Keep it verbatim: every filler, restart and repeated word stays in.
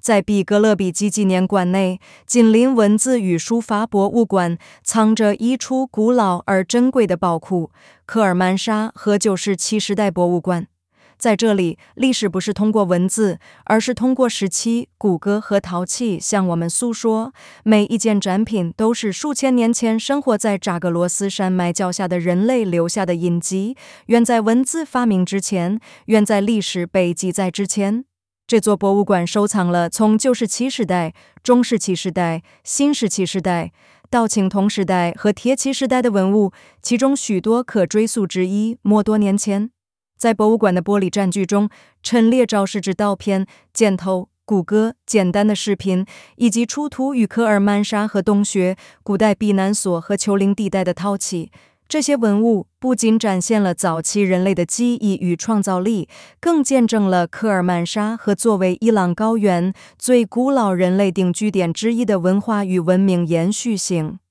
在比格勒比基纪念馆内，紧邻文字与书法博物馆，藏着一处古老而珍贵的宝库——科尔曼沙和九世七时代博物馆。在这里，历史不是通过文字，而是通过石器、骨骼和陶器向我们诉说。每一件展品都是数千年前生活在扎格罗斯山脉脚下的人类留下的印记，远在文字发明之前，远在历史被记载之前。这座博物馆收藏了从旧石器时代、中石器时代、新石器时代到青铜时代和铁器时代的文物，其中许多可追溯至一莫多年前。在博物馆的玻璃占据中，陈列着石质刀片、箭头、骨骼、简单的饰品，以及出土于科尔曼沙和洞穴、古代避难所和丘陵地带的陶器。这些文物不仅展现了早期人类的记忆与创造力，更见证了科尔曼沙和作为伊朗高原最古老人类定居点之一的文化与文明延续性。